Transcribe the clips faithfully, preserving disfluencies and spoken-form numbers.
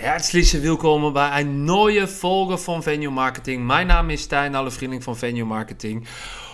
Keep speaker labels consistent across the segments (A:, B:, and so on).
A: Herzlich willkommen bei einer neuen Folge von Venue Marketing. Mein Name ist Stijn, alle Vrienden von Venue Marketing.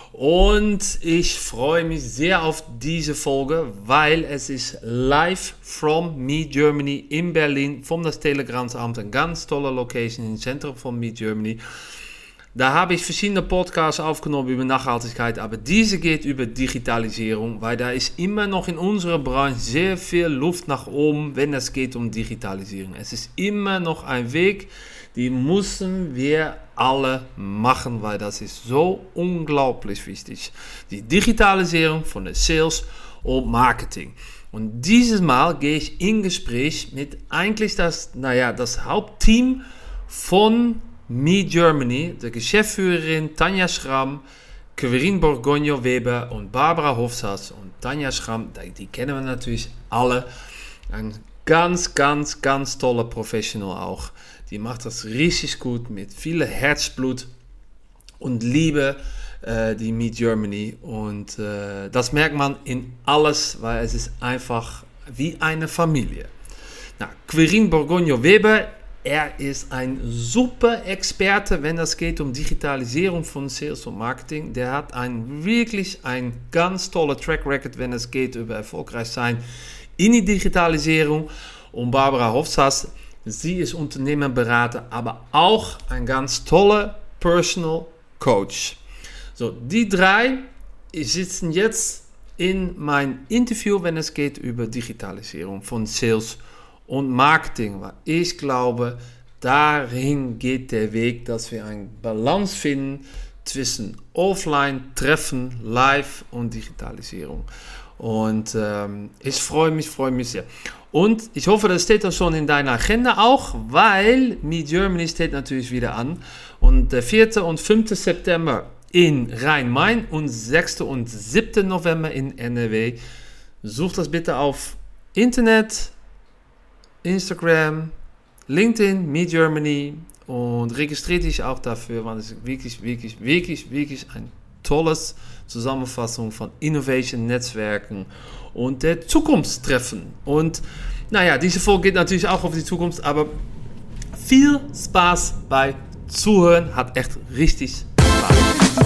A: Und ich freue mich sehr auf diese Folge, weil es ist live from Meet Germany in Berlin, vom das Telegramsamt, eine ganz tolle Location im Zentrum von Meet Germany. Da habe ich verschiedene Podcasts aufgenommen über Nachhaltigkeit, aber diese geht über Digitalisierung, weil da ist immer noch in unserer Branche sehr viel Luft nach oben, wenn es geht um Digitalisierung. Es ist immer noch ein Weg, den müssen wir alle machen, weil das ist so unglaublich wichtig. Die Digitalisierung von der Sales und Marketing. Und dieses Mal gehe ich in Gespräch mit eigentlich das, naja, das Hauptteam von Meet Germany, der Geschäftsführerin Tanja Schramm, Quirin Borgonio-Weber und Barbara Hofsass. Und Tanja Schramm, die kennen wir natürlich alle. Ein ganz, ganz, ganz toller Professional auch. Die macht das richtig gut mit viel Herzblut und Liebe, äh, die Meet Germany. Und äh, das merkt man in alles, weil es ist einfach wie eine Familie. Na, Quirin Borgonio-Weber, er ist ein super Experte, wenn es geht um Digitalisierung von Sales und Marketing. Der hat ein, wirklich ein ganz toller Track Record, wenn es geht über erfolgreich sein in die Digitalisierung. Und Barbara Hofsass, sie ist Unternehmerberater, aber auch ein ganz toller Personal Coach. So, die drei sitzen jetzt in mein Interview, wenn es geht über Digitalisierung von Sales und Marketing. Weil ich glaube, dahin geht der Weg, dass wir eine Balance finden zwischen Offline, Treffen, Live und Digitalisierung. Und ähm, ich freue mich, freue mich sehr. Und ich hoffe, das steht auch schon in deiner Agenda auch, weil Meet Germany steht natürlich wieder an. Und der vierte und fünfte September in Rhein-Main und sechste und siebte November in N R W. Such das bitte auf Internet, Instagram, LinkedIn, Meet Germany und registriere dich auch dafür, weil es wirklich, wirklich, wirklich, wirklich ein tolles Zusammenfassung von Innovation-Netzwerken und der Zukunftstreffen. Und naja, diese Folge geht natürlich auch auf die Zukunft, aber viel Spaß bei Zuhören, hat echt richtig Spaß.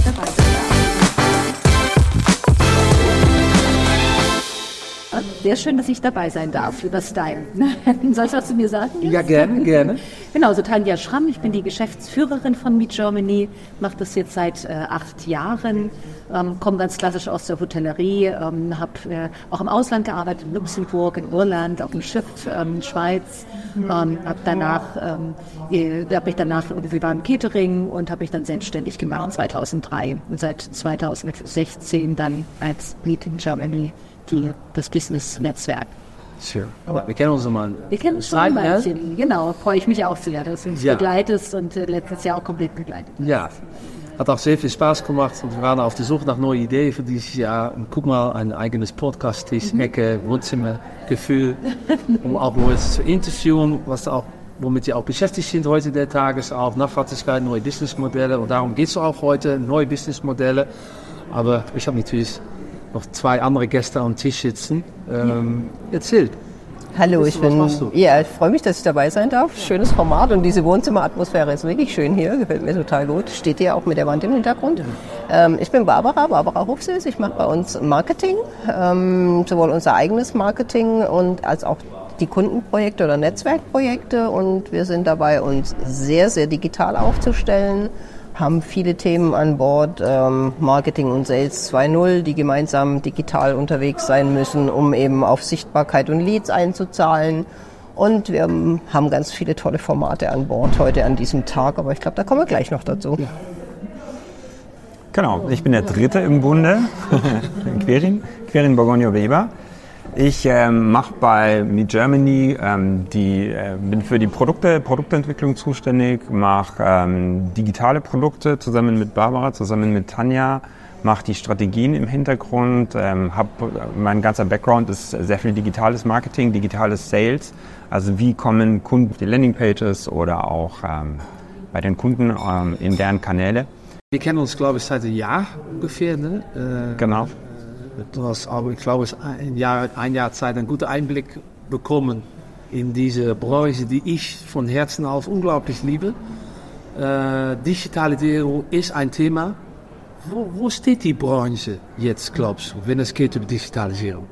B: Sehr schön, dass ich dabei sein darf, lieber Stijn. Sollst du was zu mir sagen? Jetzt?
C: Ja, gerne, gerne.
B: Genau, so Tanja Schramm, ich bin die Geschäftsführerin von Meet Germany, mache das jetzt seit äh, acht Jahren, ähm, komme ganz klassisch aus der Hotellerie, ähm, habe äh, auch im Ausland gearbeitet, in Luxemburg, in Irland, auf dem Schiff, ähm, in Schweiz, ähm, habe danach, ähm, äh, habe ich danach, wir waren im Catering und habe mich dann selbstständig gemacht zweitausenddrei und seit zweitausendsechzehn dann als Meet in Germany. Die, das Business-Netzwerk.
C: Sure. Aber wir kennen uns mal.
B: Wir kennen uns schon ein bisschen. Genau, freue ich mich auch sehr, dass du uns ja. begleitest und äh, letztes Jahr auch komplett begleitet.
C: Ja, hat auch sehr viel Spaß gemacht und wir waren auf der Suche nach neuen Ideen für dieses Jahr. Und guck mal, ein eigenes Podcast-Tisch, mhm. Ecke, Wohnzimmer, Gefühl, um auch Leute zu interviewen, was auch, womit sie auch beschäftigt sind heute der Tages, auch Nachhaltigkeit, neue Businessmodelle. Und darum geht es auch heute, neue Businessmodelle. Aber ich habe natürlich noch zwei andere Gäste am Tisch sitzen. Ähm, ja. Erzählt.
D: Hallo, ich bin, ja, ich freue mich, dass ich dabei sein darf. Schönes Format und diese Wohnzimmeratmosphäre ist wirklich schön hier, gefällt mir total gut. Steht hier auch mit der Wand im Hintergrund. Ja. Ähm, ich bin Barbara, Barbara Hofsass. Ich mache bei uns Marketing, ähm, sowohl unser eigenes Marketing und als auch die Kundenprojekte oder Netzwerkprojekte. Und wir sind dabei, uns sehr, sehr digital aufzustellen. Haben viele Themen an Bord, ähm, Marketing und Sales zwei Punkt null, die gemeinsam digital unterwegs sein müssen, um eben auf Sichtbarkeit und Leads einzuzahlen. Und wir haben ganz viele tolle Formate an Bord heute an diesem Tag, aber ich glaube, da kommen wir gleich noch dazu. Ja.
E: Genau, ich bin der Dritte im Bunde, Quirin, Quirin Borgonio-Weber. Ich ähm, mache bei Meet Germany, ähm, die, äh, bin für die Produkte, Produktentwicklung zuständig, mache ähm, digitale Produkte zusammen mit Barbara, zusammen mit Tanja, mache die Strategien im Hintergrund, ähm, hab, mein ganzer Background ist sehr viel digitales Marketing, digitales Sales, also wie kommen Kunden auf die Landingpages oder auch ähm, bei den Kunden ähm, in deren Kanäle.
C: Wir kennen uns, glaube ich, seit einem Jahr ungefähr, ne? Äh,
E: genau.
C: Du hast aber, ich glaube, ein Jahr, ein Jahr Zeit einen guten Einblick bekommen in diese Branche, die ich von Herzen auf unglaublich liebe. Äh, Digitalisierung ist ein Thema. Wo, wo steht die Branche jetzt, glaubst du, wenn es geht um Digitalisierung?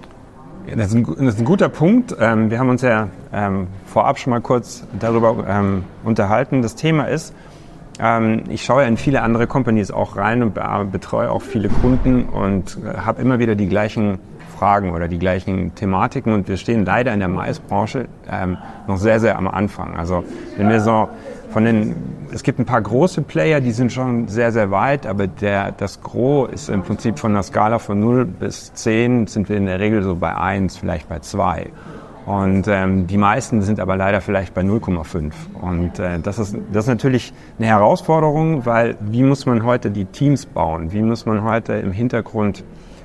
E: Ja, das, ist ein, das ist ein guter Punkt. Ähm, wir haben uns ja ähm, vorab schon mal kurz darüber ähm, unterhalten. Das Thema ist, ähm, ich schaue ja in viele andere Companies auch rein und be- betreue auch viele Kunden und äh, habe immer wieder die gleichen Fragen oder die gleichen Thematiken und wir stehen leider in der Maisbranche ähm, noch sehr, sehr am Anfang. Also wenn wir so von den, es gibt ein paar große Player, die sind schon sehr, sehr weit, aber der, das Gros ist im Prinzip von einer Skala von null bis zehn sind wir in der Regel so bei eins, vielleicht bei zwei. Und ähm, die meisten sind aber leider vielleicht bei null Komma fünf. Und äh, das ist, das ist natürlich eine Herausforderung, weil wie muss man heute die Teams bauen? Wie muss man heute im Hintergrund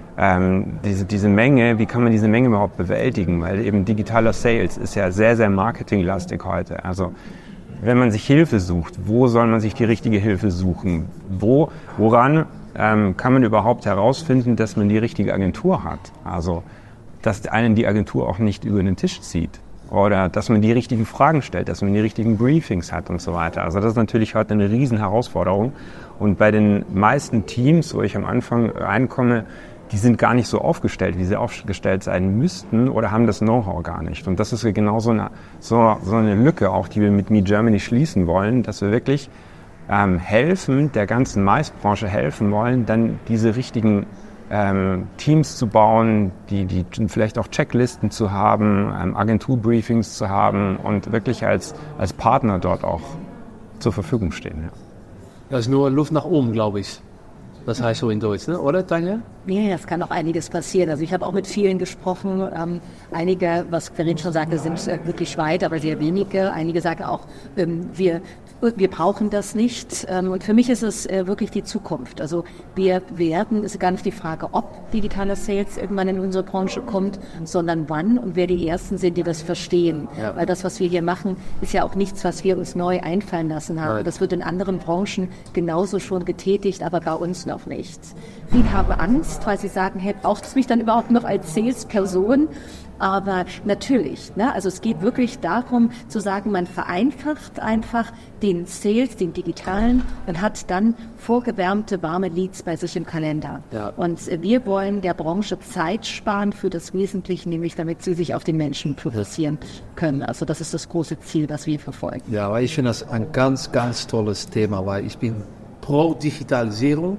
E: ähm, diese, diese Menge, wie kann man diese Menge überhaupt bewältigen? Weil eben digitaler Sales ist ja sehr, sehr marketinglastig heute. Also wenn man sich Hilfe sucht, wo soll man sich die richtige Hilfe suchen? Wo, woran ähm, kann man überhaupt herausfinden, dass man die richtige Agentur hat? Also, dass einen die Agentur auch nicht über den Tisch zieht. Oder dass man die richtigen Fragen stellt, dass man die richtigen Briefings hat und so weiter. Also das ist natürlich heute eine riesen Herausforderung. Und bei den meisten Teams, wo ich am Anfang reinkomme, die sind gar nicht so aufgestellt, wie sie aufgestellt sein müssten oder haben das Know-how gar nicht. Und das ist genau so eine, so, so eine Lücke auch, die wir mit Me Germany schließen wollen, dass wir wirklich ähm, helfen, der ganzen Maisbranche helfen wollen, dann diese richtigen ähm, Teams zu bauen, die, die vielleicht auch Checklisten zu haben, ähm, Agenturbriefings zu haben und wirklich als, als Partner dort auch zur Verfügung stehen. Ja.
C: Das ist nur Luft nach oben, glaube ich. Das heißt so in Deutsch, ne? Oder, Tanja?
B: Ja, das kann auch einiges passieren. Also ich habe auch mit vielen gesprochen. Ähm, einige, was Querin schon sagte, sind äh, wirklich weit, aber sehr wenige. Einige sagen auch, ähm, wir, wir brauchen das nicht. Ähm, und für mich ist es äh, wirklich die Zukunft. Also wir werden, ist gar nicht die Frage, ob digitaler Sales irgendwann in unsere Branche kommt, sondern wann und wer die Ersten sind, die das verstehen. Ja. Weil das, was wir hier machen, ist ja auch nichts, was wir uns neu einfallen lassen haben. Nein. Das wird in anderen Branchen genauso schon getätigt, aber bei uns noch nicht. Viele haben Angst, weil sie sagen, hey, braucht es mich dann überhaupt noch als Salesperson? Aber natürlich, ne? Also es geht wirklich darum zu sagen, man vereinfacht einfach den Sales, den digitalen und hat dann vorgewärmte, warme Leads bei sich im Kalender. Ja. Und wir wollen der Branche Zeit sparen für das Wesentliche, nämlich damit sie sich auf den Menschen fokussieren können. Also das ist das große Ziel, was wir verfolgen.
C: Ja, aber ich finde das ein ganz, ganz tolles Thema, weil ich bin pro Digitalisierung.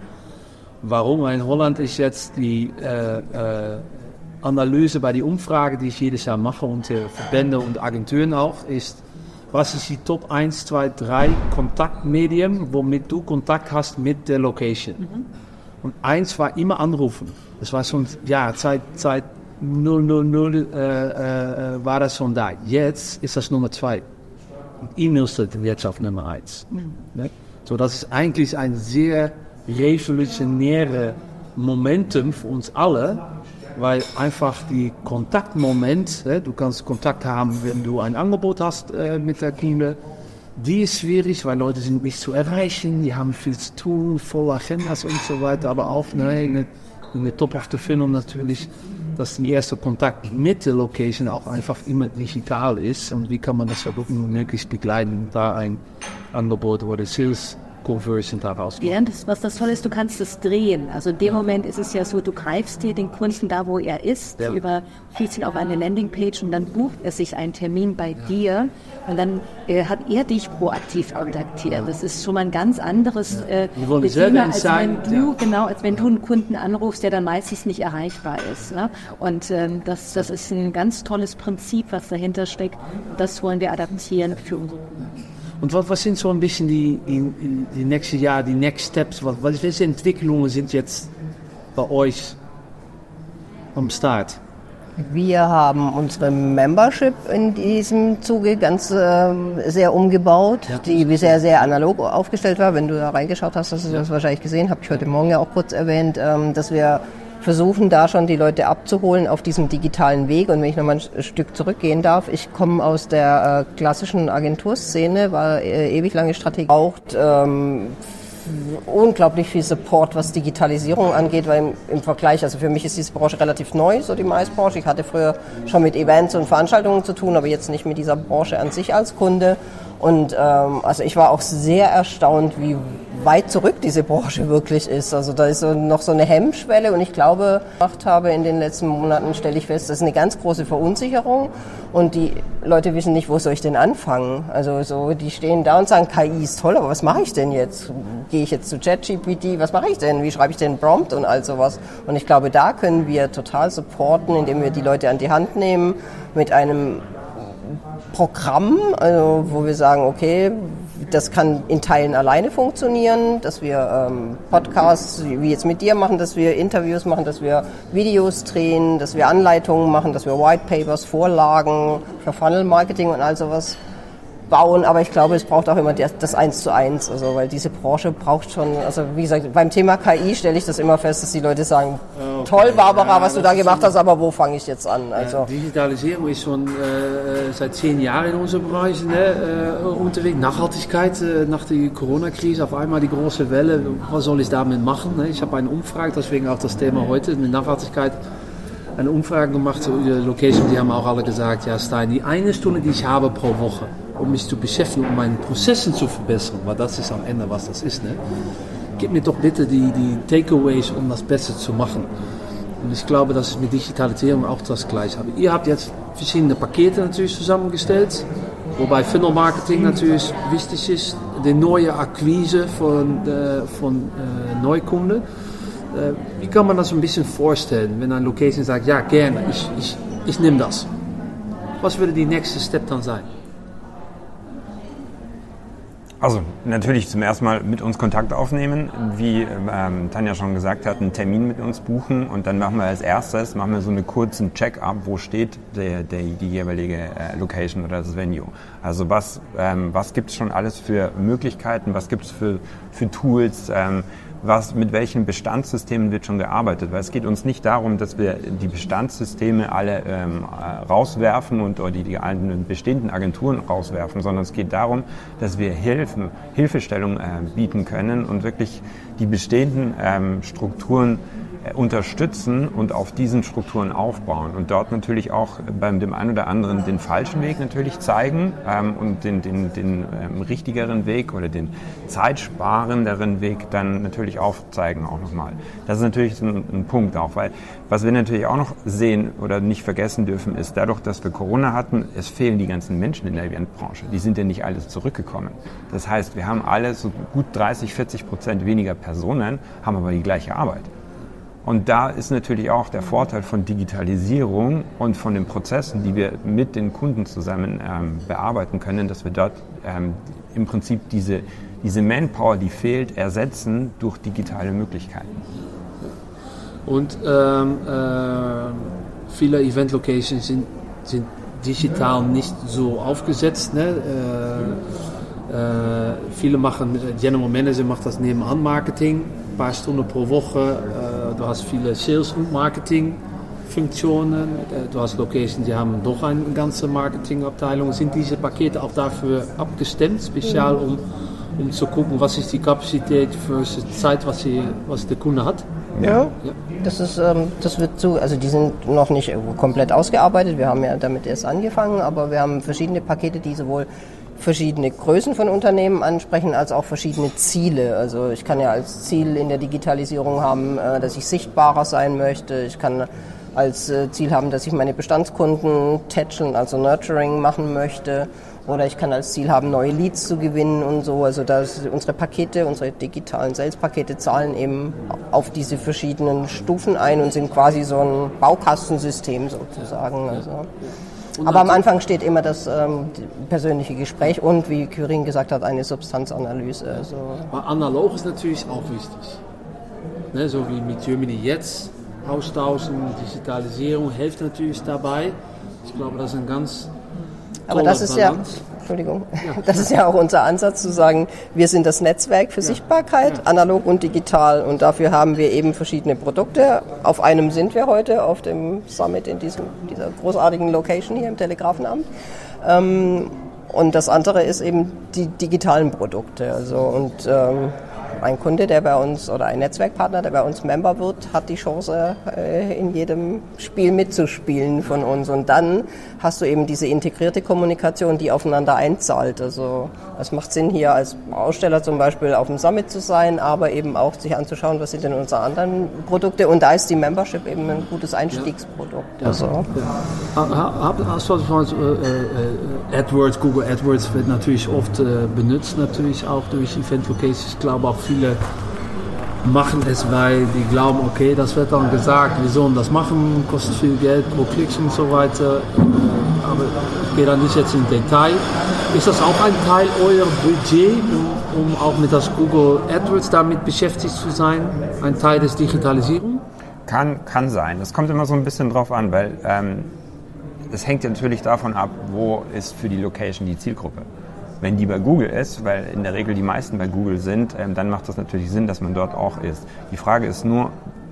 C: Warum? In Holland ist jetzt die äh, äh, Analyse bei der Umfrage, die ich jedes Jahr mache unter Verbände und Agenturen auch, ist, was ist die Top eins, zwei, drei Kontaktmedien, womit du Kontakt hast mit der Location. Mhm. Und eins war immer anrufen. Das war schon, ja, seit, seit null null null äh, äh, war das schon da. Jetzt ist das Nummer zwei. E-Mails sind jetzt auf Nummer eins. Mhm. Ne? So, das ist eigentlich ein sehr revolutionäre Momentum für uns alle, weil einfach die Kontaktmoment, äh, du kannst Kontakt haben, wenn du ein Angebot hast äh, mit der Kunde, die ist schwierig, weil Leute sind nicht zu erreichen, die haben viel zu tun, voll Agendas und so weiter, aber auch ne, eine, eine Top of the Funnel natürlich, dass der erste Kontakt mit der Location auch einfach immer digital ist und wie kann man das versuchen, möglichst begleiten, da ein Angebot oder Sales Conversion daraus.
B: Ja, das, was das Tolle ist, du kannst es drehen. Also in dem Moment ist es ja so, du greifst dir den Kunden da, wo er ist, ja. überführst ihn auf eine Landingpage und dann bucht er sich einen Termin bei ja. dir und dann äh, hat er dich proaktiv kontaktiert. Ja. Das ist schon mal ein ganz anderes äh, Thema, als wenn du, ja. genau, als wenn du einen Kunden anrufst, der dann meistens nicht erreichbar ist. Ne? Und ähm, das, das ist ein ganz tolles Prinzip, was dahinter steckt. Das wollen wir adaptieren für unsere Kunden.
C: Und was, was sind so ein bisschen die, die, die nächsten Jahre, die Next Steps? Was, welche Entwicklungen sind jetzt bei euch am Start?
D: Wir haben unsere Membership in diesem Zuge ganz äh, sehr umgebaut, ja. die sehr, sehr analog aufgestellt war. Wenn du da reingeschaut hast, hast du das wahrscheinlich gesehen, habe ich heute Morgen ja auch kurz erwähnt, ähm, dass wir versuchen, da schon die Leute abzuholen auf diesem digitalen Weg. Und wenn ich nochmal ein Stück zurückgehen darf, ich komme aus der äh, klassischen Agenturszene, war äh, ewig lange Strategie. Braucht ähm, unglaublich viel Support, was Digitalisierung angeht, weil im, im Vergleich, also für mich ist diese Branche relativ neu, so die Maisbranche. Ich hatte früher schon mit Events und Veranstaltungen zu tun, aber jetzt nicht mit dieser Branche an sich als Kunde. Und ähm, also ich war auch sehr erstaunt, wie weit zurück diese Branche wirklich ist. Also da ist so noch so eine Hemmschwelle und ich glaube, was ich habe in den letzten Monaten, stelle ich fest, das ist eine ganz große Verunsicherung und die Leute wissen nicht, wo soll ich denn anfangen. Also so, die stehen da und sagen, K I ist toll, aber was mache ich denn jetzt? Gehe ich jetzt zu ChatGPT? Was mache ich denn? Wie schreibe ich denn Prompt und all sowas? Und ich glaube, da können wir total supporten, indem wir die Leute an die Hand nehmen mit einem Programm, also wo wir sagen, okay, das kann in Teilen alleine funktionieren, dass wir ähm, Podcasts wie jetzt mit dir machen, dass wir Interviews machen, dass wir Videos drehen, dass wir Anleitungen machen, dass wir White Papers, Vorlagen für Funnel Marketing und all sowas bauen, aber ich glaube, es braucht auch immer das Eins zu Eins, also weil diese Branche braucht schon, also wie gesagt, beim Thema K I stelle ich das immer fest, dass die Leute sagen, okay, toll Barbara, ja, was du da gemacht hast, aber wo fange ich jetzt an? Also
C: ja, Digitalisierung ist schon äh, seit zehn Jahren in unserem Bereich ne, äh, unterwegs. Nachhaltigkeit, äh, nach der Corona-Krise, auf einmal die große Welle, was soll ich damit machen? Ne? Ich habe eine Umfrage, deswegen auch das Thema heute, mit Nachhaltigkeit, eine Umfrage gemacht zu so, Location, die haben auch alle gesagt, ja Stein, die eine Stunde, die ich habe pro Woche, um mich zu beschäftigen, um meine Prozessen zu verbessern, weil das ist am Ende, was das ist. Ne? Gib mir doch bitte die, die Takeaways, um das Besser zu machen. Und ich glaube, das ist mit Digitalisierung auch das Gleiche. Aber ihr habt jetzt verschiedene Pakete natürlich zusammengestellt, wobei Funnel Marketing natürlich wichtig ist, die neue Akquise von, äh, von äh, Neukunden. Äh, wie kann man das ein bisschen vorstellen, wenn eine Location sagt, ja gerne, ich, ich, ich nehme das. Was würde die nächste Step dann sein?
E: Also natürlich zum ersten Mal mit uns Kontakt aufnehmen, wie ähm, Tanja schon gesagt hat, einen Termin mit uns buchen und dann machen wir als erstes machen wir so einen kurzen Check-up, wo steht der, der, die jeweilige äh, Location oder das Venue. Also was, ähm, was gibt es schon alles für Möglichkeiten, was gibt es für, für Tools, ähm, was, mit welchen Bestandssystemen wird schon gearbeitet, weil es geht uns nicht darum, dass wir die Bestandssysteme alle ähm, rauswerfen und oder die, die bestehenden Agenturen rauswerfen, sondern es geht darum, dass wir Hilfen, Hilfestellung äh, bieten können und wirklich die bestehenden ähm, Strukturen äh, unterstützen und auf diesen Strukturen aufbauen und dort natürlich auch beim dem einen oder anderen den falschen Weg natürlich zeigen ähm, und den, den, den ähm, richtigeren Weg oder den zeitsparenderen Weg dann natürlich aufzeigen auch nochmal. Das ist natürlich ein, ein Punkt auch, weil was wir natürlich auch noch sehen oder nicht vergessen dürfen, ist dadurch, dass wir Corona hatten, es fehlen die ganzen Menschen in der Eventbranche. Die sind ja nicht alle zurückgekommen. Das heißt, wir haben alle so gut dreißig, vierzig Prozent weniger Personen, haben aber die gleiche Arbeit. Und da ist natürlich auch der Vorteil von Digitalisierung und von den Prozessen, die wir mit den Kunden zusammen ähm, bearbeiten können, dass wir dort ähm, im Prinzip diese, diese Manpower, die fehlt, ersetzen durch digitale Möglichkeiten.
C: Und ähm, äh, viele Event-Locations sind, sind digital nicht so aufgesetzt. Ne? Äh, äh, viele machen, General Manager macht das nebenan Marketing, ein paar Stunden pro Woche. Äh, du hast viele Sales- und Marketing-Funktionen. Äh, du hast Locations, die haben doch eine ganze Marketingabteilung. Sind diese Pakete auch dafür abgestimmt, speziell um, um zu gucken, was ist die Kapazität für die Zeit, was, sie, was der Kunde hat?
D: Ja, ja. Das ist, ähm, das wird so, also die sind noch nicht komplett ausgearbeitet. Wir haben ja damit erst angefangen, aber wir haben verschiedene Pakete, die sowohl verschiedene Größen von Unternehmen ansprechen, als auch verschiedene Ziele. Also ich kann ja als Ziel in der Digitalisierung haben, äh, dass ich sichtbarer sein möchte. Ich kann als äh, Ziel haben, dass ich meine Bestandskunden tätscheln, also Nurturing machen möchte. Oder ich kann als Ziel haben, neue Leads zu gewinnen und so. Also das, unsere Pakete, unsere digitalen Sales-Pakete zahlen eben auf diese verschiedenen Stufen ein und sind quasi so ein Baukastensystem sozusagen. Also. Aber am Anfang steht immer das ähm, persönliche Gespräch und, wie Quirin gesagt hat, eine Substanzanalyse. Also.
C: Analog ist natürlich auch wichtig. Ne, so wie mit Germany jetzt, austauschen, Digitalisierung hilft natürlich dabei. Ich glaube, das ist ein ganz
D: Aber das ist ja, Entschuldigung, ja. das ist ja auch unser Ansatz zu sagen, wir sind das Netzwerk für ja. Sichtbarkeit, ja. analog und digital. Und dafür haben wir eben verschiedene Produkte. Auf einem sind wir heute, auf dem Summit in diesem, dieser großartigen Location hier im Telegrafenamt. Ähm, und das andere ist eben die digitalen Produkte. Also, und ähm, ein Kunde, der bei uns oder ein Netzwerkpartner, der bei uns Member wird, hat die Chance, äh, in jedem Spiel mitzuspielen von uns. Und dann hast du eben diese integrierte Kommunikation, die aufeinander einzahlt. Also es macht Sinn, hier als Aussteller zum Beispiel auf dem Summit zu sein, aber eben auch sich anzuschauen, was sind denn unsere anderen Produkte. Und da ist die Membership eben ein gutes Einstiegsprodukt.
C: Ja. Also. Ja. Äh, AdWords, Google AdWords wird natürlich oft äh, benutzt, natürlich auch durch Event Locations. Ich glaube auch viele machen es, weil die glauben, okay, das wird dann gesagt, wir sollen das machen, kostet viel Geld pro Klicks und so weiter. Aber ich gehe da nicht jetzt in Detail. Ist das auch ein Teil eurer Budget, um, um auch mit das Google AdWords damit beschäftigt zu sein? Ein Teil des Digitalisierung?
E: Kann, kann sein. Das kommt immer so ein bisschen drauf an, weil ähm, es hängt ja natürlich davon ab, wo ist für die Location die Zielgruppe. Wenn die bei Google ist, weil in der Regel die meisten bei Google sind, ähm, dann macht das natürlich Sinn, dass man dort auch ist. Die Frage ist nur,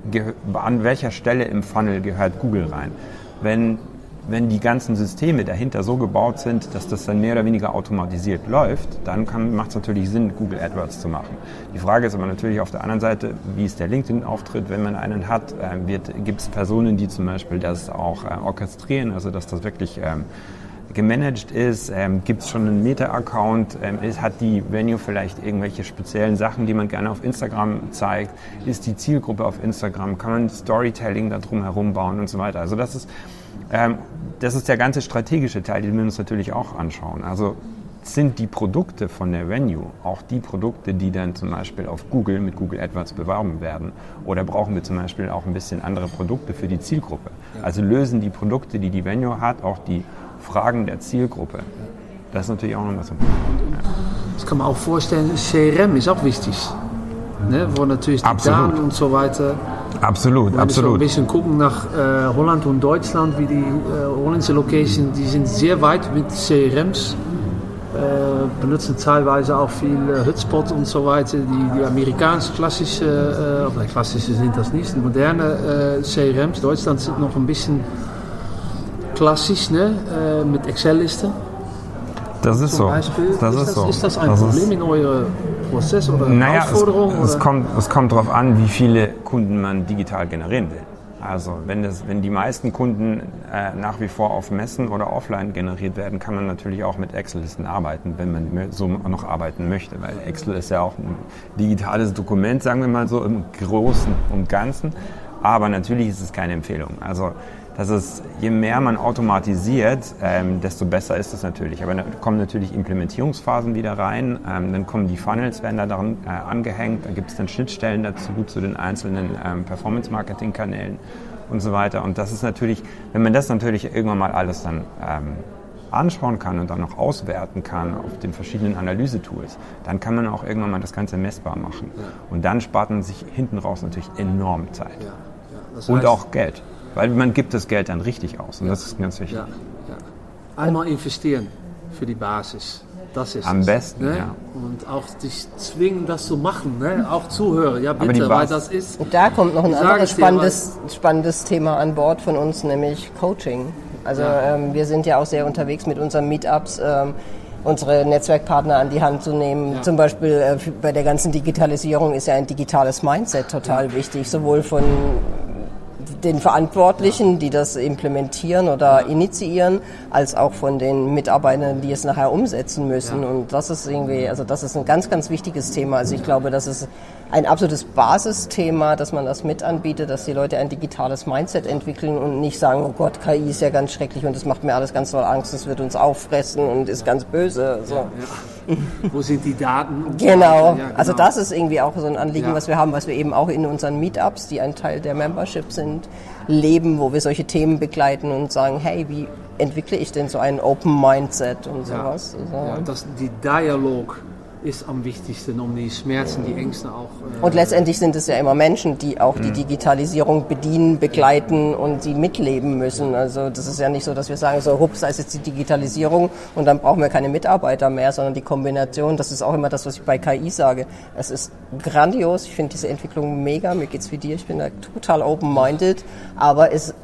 E: an welcher Stelle im Funnel gehört Google rein? Wenn, wenn die ganzen Systeme dahinter so gebaut sind, dass das dann mehr oder weniger automatisiert läuft, dann macht es natürlich Sinn, Google AdWords zu machen. Die Frage ist aber natürlich auf der anderen Seite, wie ist der LinkedIn-Auftritt, wenn man einen hat? Äh, gibt es Personen, die zum Beispiel das auch äh, orchestrieren, also dass das wirklich ähm, gemanagt ist, ähm, gibt es schon einen Meta-Account, ähm, ist, hat die Venue vielleicht irgendwelche speziellen Sachen, die man gerne auf Instagram zeigt, ist die Zielgruppe auf Instagram, kann man Storytelling da drum herum bauen und so weiter. Also das ist, ähm, das ist der ganze strategische Teil, den wir uns natürlich auch anschauen. Also sind die Produkte von der Venue auch die Produkte, die dann zum Beispiel auf Google mit Google AdWords beworben werden? Oder brauchen wir zum Beispiel auch ein bisschen andere Produkte für die Zielgruppe? Also lösen die Produkte, die die Venue hat, auch die Fragen der Zielgruppe. Das ist natürlich auch noch was. Ja.
C: Ich kann mir auch vorstellen, C R M ist auch wichtig. Ne? Wo natürlich die
E: absolut.
C: Daten und so weiter.
E: Absolut,
C: wenn
E: absolut.
C: Wir so ein bisschen gucken nach äh, Holland und Deutschland, wie die äh, holländische Location, die sind sehr weit mit C R Ms. Äh, benutzen teilweise auch viel äh, Hotspot und so weiter. Die, die amerikanische klassische, äh, oder klassische sind das nicht, die moderne äh, C R Ms. Deutschland sind noch ein bisschen klassisch, ne? Äh, mit Excel-Listen.
E: Das ist so.
C: Beispiel.
E: Das
C: ist,
E: ist
C: das,
E: so.
C: ist das ein
E: das
C: Problem
E: ist,
C: in eurem Prozess oder
E: naja,
C: Herausforderung?
E: Es, es,
C: oder?
E: kommt, es kommt darauf an, wie viele Kunden man digital generieren will. Also wenn, das, wenn die meisten Kunden äh, nach wie vor auf Messen oder offline generiert werden, kann man natürlich auch mit Excel-Listen arbeiten, wenn man so noch arbeiten möchte. Weil Excel ist ja auch ein digitales Dokument, sagen wir mal so, im Großen und Ganzen. Aber natürlich ist es keine Empfehlung. Also das ist, je mehr man automatisiert, ähm, desto besser ist es natürlich. Aber da kommen natürlich Implementierungsphasen wieder rein, ähm, dann kommen die Funnels, werden da daran äh, angehängt, dann gibt es dann Schnittstellen dazu, zu den einzelnen ähm, Performance-Marketing-Kanälen und so weiter. Und das ist natürlich, wenn man das natürlich irgendwann mal alles dann ähm, anschauen kann und dann noch auswerten kann auf den verschiedenen Analysetools, dann kann man auch irgendwann mal das Ganze messbar machen. Ja. Und dann spart man sich hinten raus natürlich enorm Zeit. Ja. Ja. Das heißt, und auch Geld. Weil man gibt das Geld dann richtig aus und ja. das ist ganz wichtig. Ja.
C: Ja. Einmal investieren für die Basis. Das ist
E: am
C: es,
E: besten,
C: ne?
E: ja.
C: Und auch dich zwingen, das zu machen, ne? Auch zuhören. Ja, bitte, weil das ist...
D: Und da kommt noch ein anderes spannendes, spannendes Thema an Bord von uns, nämlich Coaching. Also ja. ähm, wir sind ja auch sehr unterwegs mit unseren Meetups, ähm, unsere Netzwerkpartner an die Hand zu nehmen. Ja. Zum Beispiel äh, bei der ganzen Digitalisierung ist ja ein digitales Mindset total ja. wichtig, sowohl von den Verantwortlichen, die das implementieren oder initiieren, als auch von den Mitarbeitern, die es nachher umsetzen müssen. Ja. Und das ist irgendwie, also das ist ein ganz, ganz wichtiges Thema. Also ich glaube, das ist ein absolutes Basisthema, dass man das mit anbietet, dass die Leute ein digitales Mindset entwickeln und nicht sagen, oh Gott, K I ist ja ganz schrecklich und das macht mir alles ganz doll Angst, das wird uns auffressen und ist ganz böse. So. Ja,
C: ja. Wo sind die Daten?
D: Genau. Ja, genau, also das ist irgendwie auch so ein Anliegen, ja. was wir haben, was wir eben auch in unseren Meetups, die ein Teil der Membership sind, leben, wo wir solche Themen begleiten und sagen, hey, wie entwickle ich denn so ein Open Mindset und sowas.
C: Ja, also, ja, das, die Dialog ist am wichtigsten, um die Schmerzen, die Ängste auch...
D: Äh und letztendlich sind es ja immer Menschen, die auch die Digitalisierung bedienen, begleiten und sie mitleben müssen. Also das ist ja nicht so, dass wir sagen, so hups, da ist jetzt die Digitalisierung und dann brauchen wir keine Mitarbeiter mehr, sondern die Kombination, das ist auch immer das, was ich bei K I sage. Es ist grandios, ich finde diese Entwicklung mega, mir geht's wie dir, ich bin da total open-minded, aber es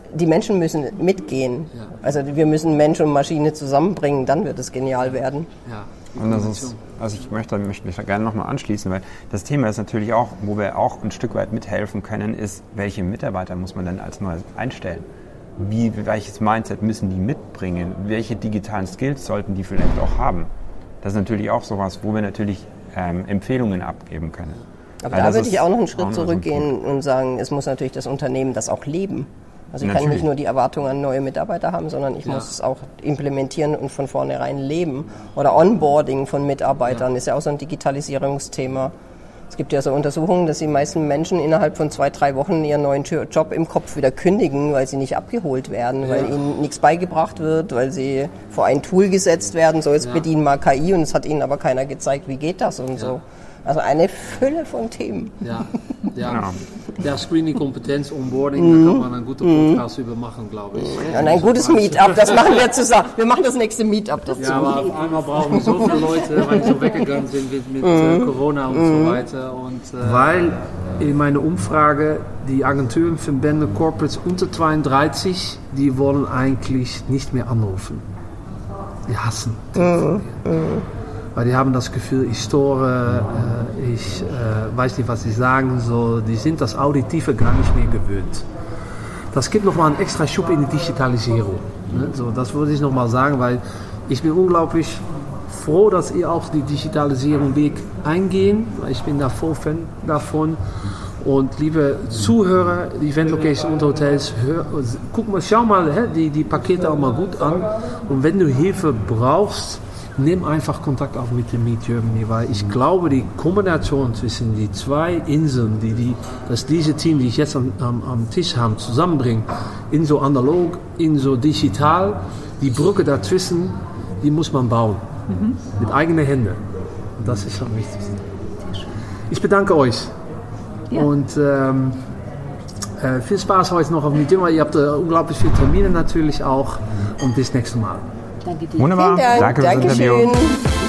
D: die Menschen müssen mitgehen. Ja. Also wir müssen Mensch und Maschine zusammenbringen, dann wird es genial werden.
E: Ja. Und das ist, also ich möchte, möchte mich da gerne nochmal anschließen, weil das Thema ist natürlich auch, wo wir auch ein Stück weit mithelfen können, ist, welche Mitarbeiter muss man denn als Neues einstellen? Wie, welches Mindset müssen die mitbringen? Welche digitalen Skills sollten die vielleicht auch haben? Das ist natürlich auch sowas, wo wir natürlich ähm, Empfehlungen abgeben können.
D: Aber also da würde ich auch noch einen Schritt zurückgehen und sagen, es muss natürlich das Unternehmen das auch leben. Also ich Natürlich. kann nicht nur die Erwartungen an neue Mitarbeiter haben, sondern ich ja. muss es auch implementieren und von vornherein leben. Oder Onboarding von Mitarbeitern ja. ist ja auch so ein Digitalisierungsthema. Es gibt ja so Untersuchungen, dass die meisten Menschen innerhalb von zwei, drei Wochen ihren neuen Job im Kopf wieder kündigen, weil sie nicht abgeholt werden, ja. weil ihnen nichts beigebracht wird, weil sie vor ein Tool gesetzt werden, so jetzt ja. bedienen mal K I und es hat ihnen aber keiner gezeigt, wie geht das und ja. so. Also eine Fülle von Themen.
C: Ja, ja. ja Screening-Kompetenz, Onboarding, mm. da kann man einen guten Podcast mm. über machen, glaube ich.
D: Ja, und ein gutes Meetup, das machen wir zusammen. Wir machen das nächste Meetup dazu.
C: Ja, aber auf einmal brauchen wir so viele Leute, weil die so weggegangen sind mit, mit mm. Corona und mm. so weiter. Und, äh, weil in meiner Umfrage die Agenturen, Verbände, Corporates unter zweiunddreißig, die wollen eigentlich nicht mehr anrufen. Die hassen telefonieren. Mm. Mm. Weil die haben das Gefühl, ich store, äh, ich äh, weiß nicht, was ich sagen soll. Die sind das Auditive gar nicht mehr gewöhnt. Das gibt nochmal einen extra Schub in die Digitalisierung. Ne? So, das würde ich nochmal sagen, weil ich bin unglaublich froh, dass ihr auch die Digitalisierung Weg eingehen. Ich bin da voll Fan davon. Und liebe Zuhörer, die Event Locations und Hotels, hör, guck mal, schau mal hä, die, die Pakete auch mal gut an. Und wenn du Hilfe brauchst, nimm einfach Kontakt auf mit dem Meet Germany, weil ich glaube, die Kombination zwischen die zwei Inseln, die, die dass diese Team, die ich jetzt am, am, am Tisch haben, zusammenbringen, in so analog, in so digital, die Brücke dazwischen, die muss man bauen. Mhm. Mit eigenen Händen. Und das ist am wichtigsten. Ich bedanke euch. Ja. Und ähm, äh, viel Spaß heute noch auf Meet Germany. Ihr habt äh, unglaublich viele Termine natürlich auch. Und bis nächstes Mal.
B: Danke dir.
E: Wunderbar.
D: Dank.
E: Danke fürs Interview.
D: Dankeschön.